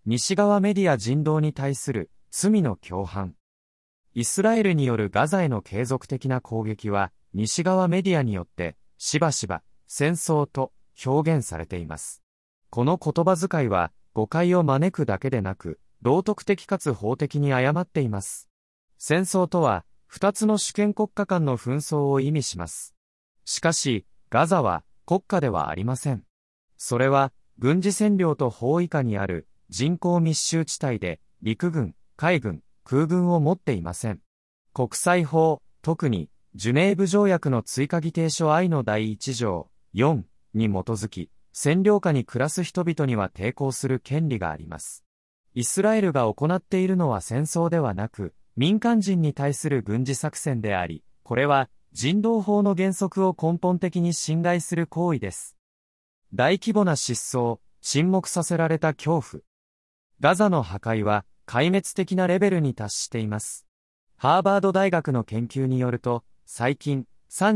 西側メディア人道に対する罪の共犯。イスラエルによるガザへの継続的な攻撃は、西側メディアによってしばしば戦争と表現されています。この言葉遣いは誤解を招くだけでなく、道徳的かつ法的に誤っています。戦争とは、二つの主権国家間の紛争を意味します。しかし、ガザは国家ではありません。それは、軍事占領と包囲下にある人口密集地帯で、陸軍、海軍、空軍を持っていません。国際法、特に、ジュネーブ条約の追加議定書 I の第1条、4に基づき、占領下に暮らす人々には抵抗する権利があります。イスラエルが行っているのは戦争ではなく、民間人に対する軍事作戦であり、これは人道法の原則を根本的に侵害する行為です。大規模な失踪、沈黙させられた恐怖。ガザの破壊は壊滅的なレベルに達しています。ハーバード大学の研究によると、最近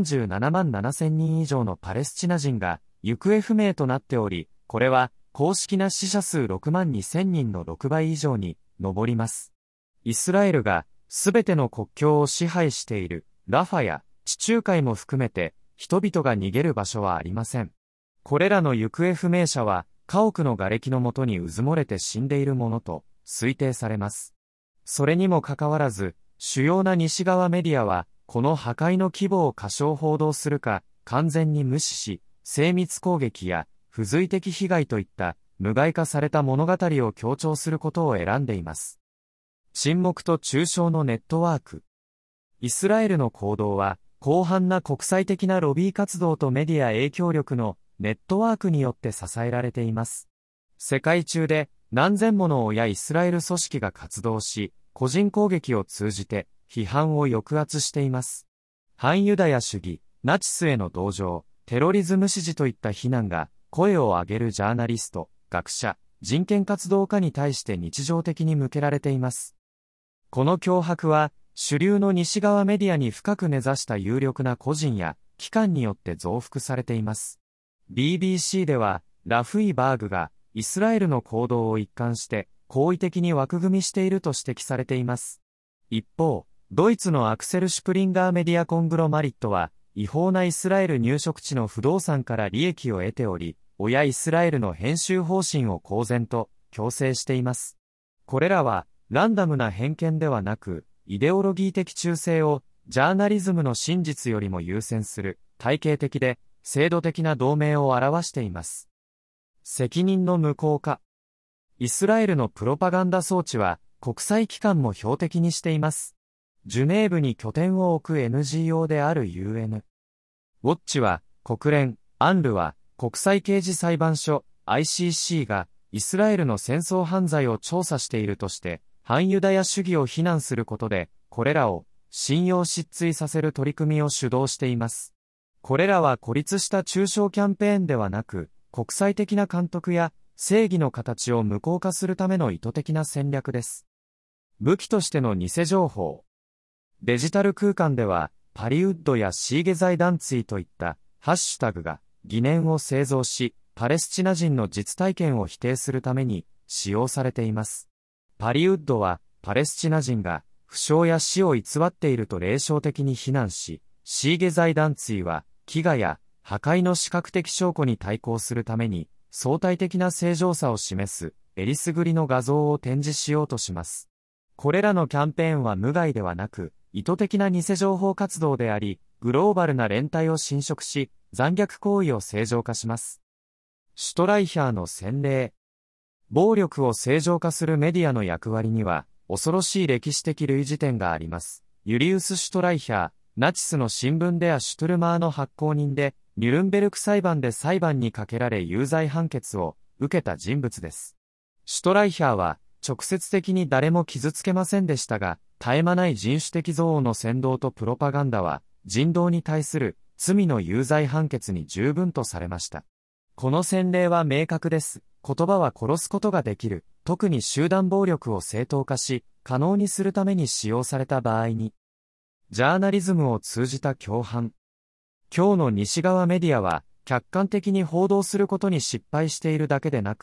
37万7千人以上のパレスチナ人が行方不明となっており、これは公式な死者数6万2千人の6倍以上に上ります。イスラエルがすべての国境を支配しているラファや地中海も含めて人々が逃げる場所はありません。これらの行方不明者は家屋の瓦礫のもとにうずもれて死んでいるものと推定されます。それにもかかわらず、主要な西側メディアはこの破壊の規模を過小報道するか完全に無視し、精密攻撃や不随的被害といった無害化された物語を強調することを選んでいます。沈黙と中傷のネットワーク。イスラエルの行動は広範な国際的なロビー活動とメディア影響力のネットワークによって支えられています。世界中で何千もの親イスラエル組織が活動し、個人攻撃を通じて批判を抑圧しています。反ユダヤ主義、ナチスへの同情、テロリズム支持といった非難が声を上げるジャーナリスト、学者、人権活動家に対して日常的に向けられています。この脅迫は主流の西側メディアに深く根ざした有力な個人や機関によって増幅されています。BBC ではラフイバーグがイスラエルの行動を一貫して好意的に枠組みしていると指摘されています。一方、ドイツのアクセル・シュプリンガーメディアコングロマリットは違法なイスラエル入植地の不動産から利益を得ており、親イスラエルの編集方針を公然と強制しています。これらはランダムな偏見ではなく、イデオロギー的忠誠をジャーナリズムの真実よりも優先する体系的で制度的な同盟を表しています。責任の無効化。イスラエルのプロパガンダ装置は国際機関も標的にしています。ジュネーブに拠点を置く NGO である UN。ウォッチは国連、アンルは国際刑事裁判所 ICC がイスラエルの戦争犯罪を調査しているとして、反ユダヤ主義を非難することで、これらを信用失墜させる取り組みを主導しています。これらは孤立した中傷キャンペーンではなく、国際的な監督や正義の形を無効化するための意図的な戦略です。武器としての偽情報。デジタル空間では、パリウッドやシーゲ財団ツイといったハッシュタグが疑念を製造し、パレスチナ人の実体験を否定するために使用されています。パリウッドはパレスチナ人が負傷や死を偽っていると霊障的に非難し、シーゲ財団ツイは飢餓や破壊の視覚的証拠に対抗するために相対的な正常さを示すえりすぐりの画像を展示しようとします。これらのキャンペーンは無害ではなく、意図的な偽情報活動であり、グローバルな連帯を侵食し、残虐行為を正常化します。シュトライヒャーの洗礼。暴力を正常化するメディアの役割には、恐ろしい歴史的類似点があります。ユリウス・シュトライヒャー、ナチスの新聞デア・シュトゥルマーの発行人で、ニュルンベルク裁判で裁判にかけられ有罪判決を受けた人物です。シュトライヒャーは、直接的に誰も傷つけませんでしたが、絶え間ない人種的憎悪の扇動とプロパガンダは、人道に対する罪の有罪判決に十分とされました。この先例は明確です。言葉は殺すことができる。特に集団暴力を正当化し、可能にするために使用された場合に。ジャーナリズムを通じた共犯。今日の西側メディアは、客観的に報道することに失敗しているだけでなく、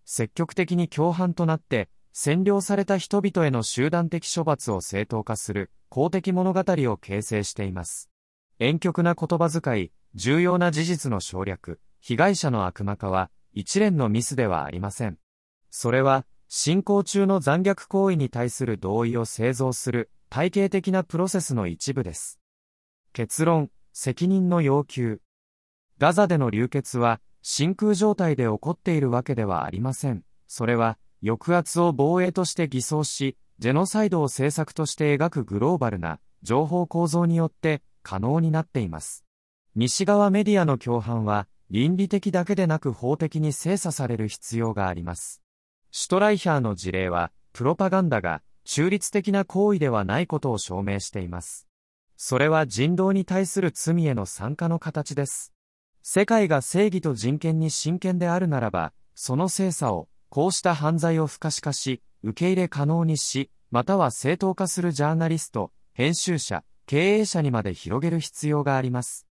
積極的に共犯となって、占領された人々への集団的処罰を正当化する公的物語を形成しています。婉曲な言葉遣い、重要な事実の省略、被害者の悪魔化は一連のミスではありません。それは、進行中の残虐行為に対する同意を製造する体系的なプロセスの一部です。結論、責任の要求。ガザでの流血は、真空状態で起こっているわけではありません。それは、抑圧を防衛として偽装し、ジェノサイドを政策として描くグローバルな情報構造によって可能になっています。西側メディアの共犯は、倫理的だけでなく法的に精査される必要があります。シュトライヒャーの事例は、プロパガンダが中立的な行為ではないことを証明しています。それは人道に対する罪への参加の形です。世界が正義と人権に真剣であるならば、その精査を、こうした犯罪を不可視化し、受け入れ可能にし、または正当化するジャーナリスト、編集者、経営者にまで広げる必要があります。